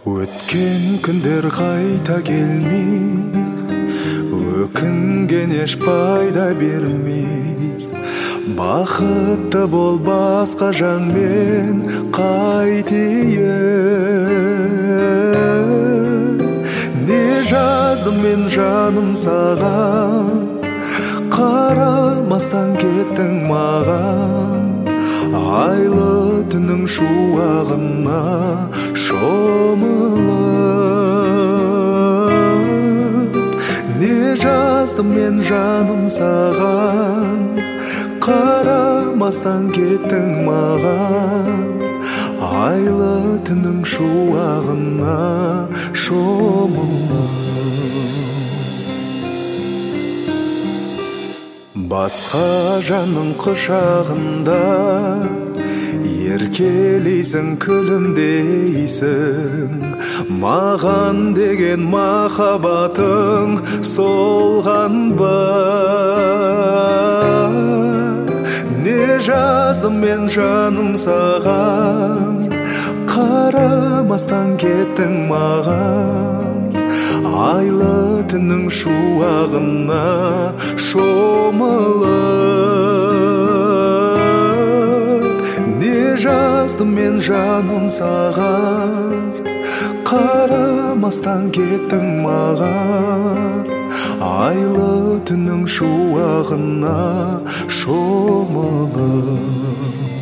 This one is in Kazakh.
Өткен күндер қайта келмей, өкінген еш пайда бермей. Бақытты бол басқа жанмен қайтейін. Не жаздым мен жаным саған, қарамастан кеттің маған. Айлы түннің шуағына шомылып. Не жаздым мен жаным саған, қарамастан кеттің маған. Айлы түннің шуағына шомылып. Басқа жанның құшағында еркелейсің, күлімдейсің. Маған деген махаббатың солған ба? Не жаздым мен жаным саған, қарамастан кеттің маған. Айлы түннің шуағына шомылып. Не жаздым мен жаным саған, қарамастан кеттің маған. Айлы түннің шуағына шомылып.